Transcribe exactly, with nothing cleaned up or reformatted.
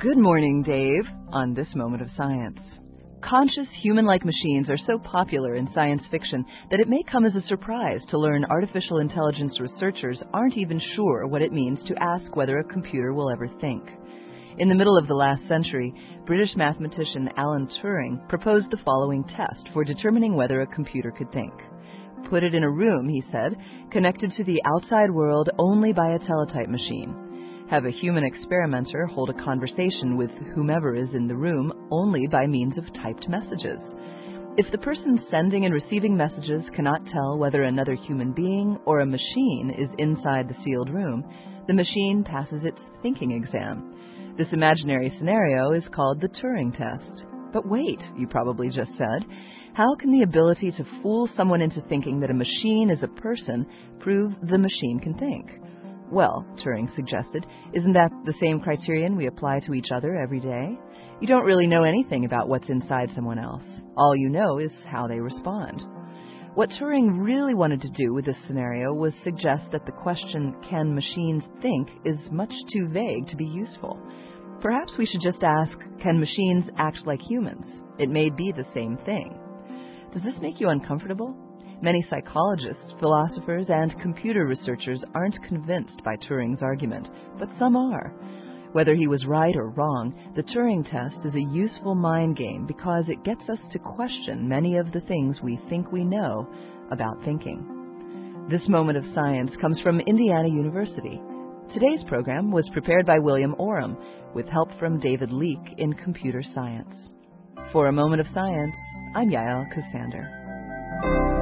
Good morning, Dave, on this moment of science. Conscious, human-like machines are so popular in science fiction that it may come as a surprise to learn artificial intelligence researchers aren't even sure what it means to ask whether a computer will ever think. In the middle of the last century, British mathematician Alan Turing proposed the following test for determining whether a computer could think. Put it in a room, he said, connected to the outside world only by a teletype machine. Have a human experimenter hold a conversation with whomever is in the room only by means of typed messages. If the person sending and receiving messages cannot tell whether another human being or a machine is inside the sealed room, the machine passes its thinking exam. This imaginary scenario is called the Turing test. But wait, you probably just said, how can the ability to fool someone into thinking that a machine is a person prove the machine can think? Well, Turing suggested, isn't that the same criterion we apply to each other every day? You don't really know anything about what's inside someone else. All you know is how they respond. What Turing really wanted to do with this scenario was suggest that the question, can machines think, is much too vague to be useful. Perhaps we should just ask, can machines act like humans? It may be the same thing. Does this make you uncomfortable? Many psychologists, philosophers, and computer researchers aren't convinced by Turing's argument, but some are. Whether he was right or wrong, the Turing test is a useful mind game because it gets us to question many of the things we think we know about thinking. This moment of science comes from Indiana University. Today's program was prepared by William Oram, with help from David Leak in computer science. For a moment of science, I'm Yael Cassander.